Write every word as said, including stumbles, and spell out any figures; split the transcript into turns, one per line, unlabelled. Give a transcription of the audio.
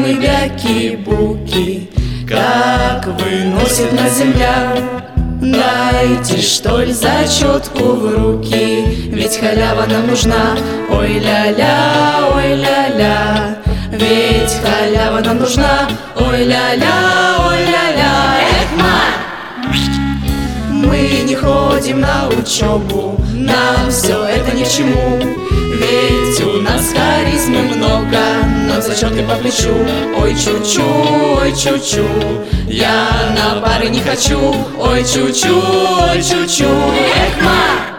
и бяки-буки, как выносит на земля. Дайте, что ли, зачетку в руки, ведь халява нам нужна. Ой ля-ля, ой ля-ля, ведь халява нам нужна. Ой ля-ля, ой ля-ля. Эх, ма! Мы не ходим на учебу, нам все это ни к чему, ведь у нас харизмы много, нам зачеты по плечу. Ой, чу-чу, ой, чу-чу, я на пары не хочу. Ой, чу-чу, ой, чу-чу. Эх, ма!